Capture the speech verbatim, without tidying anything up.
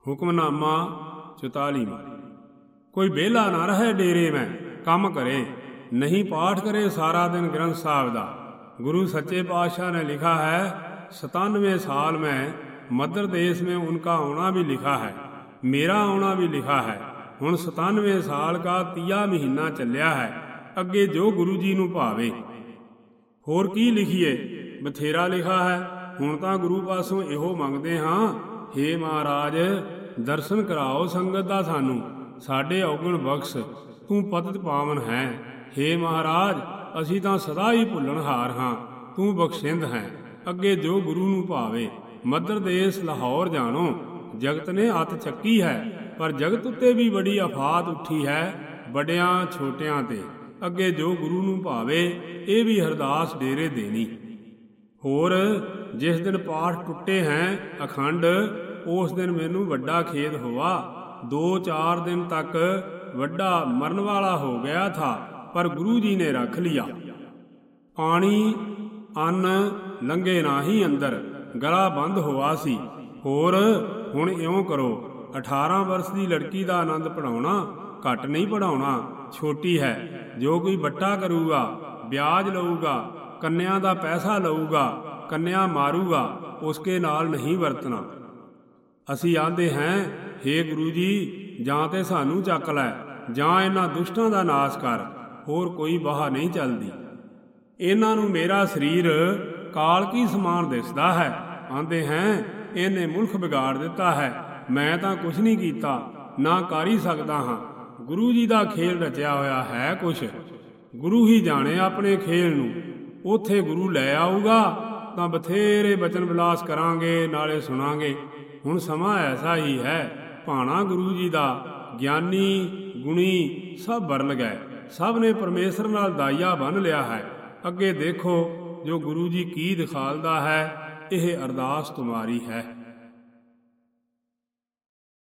हुक्मनामा चौतालीवां। कोई बेला ना रहे डेरे में काम करे, नहीं पाठ करे सारा दिन ग्रंथ साहिब दा। गुरु सच्चे पातशाह ने लिखा है सतानवे साल में मदर देश में उनका आना भी लिखा है, मेरा आना भी लिखा है। हुण सतानवे साल का तीया महीना चलिया है, अगे जो गुरु जी नूं भावे। होर की लिखीए, बथेरा लिखा है। हुण तां गुरु पासों इहो मंगदे हां, हे महाराज दर्शन कराओ संगत दा सानू, साडे औगण बख्श, तू पतित पावन है। हे महाराज असीं तां सदा ही भुल्लणहार हां, तू बख्शिंद है। अगे जो गुरु नूं भावे। मदर देश लाहौर जाणो, जगत ने अत चक्की है, पर जगत उत्ते भी बड़ी आफात उठी है, बड़ियां छोटियां ते। अगे जो गुरु नूं भावे, ये भी अरदास डेरे देनी। होर जिस दिन पाठ टुटे हैं अखंड, उस दिन मैनू वड्डा खेद हुआ। दो चार दिन तक वड्डा मरन वाला हो गया था, पर गुरु जी ने रख लिया। पानी अन्न लंघे ना ही अंदर, गला बंद हुआ सी। होर हुण इउं करो, अठारह वर्ष की लड़की का आनंद पढ़ाउणा घट नहीं पढ़ाउणा, छोटी है। जो कोई बट्टा करूगा, ब्याज लऊगा, कन्या का पैसा लऊगा, कन्या मारूगा, उसके नाल नहीं वरतना। असी आंदे हैं, हे गुरु जी जां ते सानू चक लै, जां इन्हां दुष्टां दा नाश कर, होर कोई बाह नहीं चलदी। इन्हां नूं मेरा शरीर काल की समान दिसदा है। आंदे हैं इन्हें मुल्क बिगाड़ दिता है, मैं तां कुछ नहीं कीता, ना कर ही सकदा हां। गुरु जी दा खेल रचिया होया है कुछ, गुरु ही जाने अपने खेल नूं। उत्थे गुरु लै आऊगा तां बथेरे बचन विलास करांगे, नाले सुनांगे। हुण समां ऐसा ही है, भाणा गुरु जी दा ज्ञानी गुणी सब बरल गए, सब ने परमेश्वर नाल दाइया बन लिया है। अगे देखो जो गुरु जी की दिखालदा है, यह अरदास तुम्हारी है।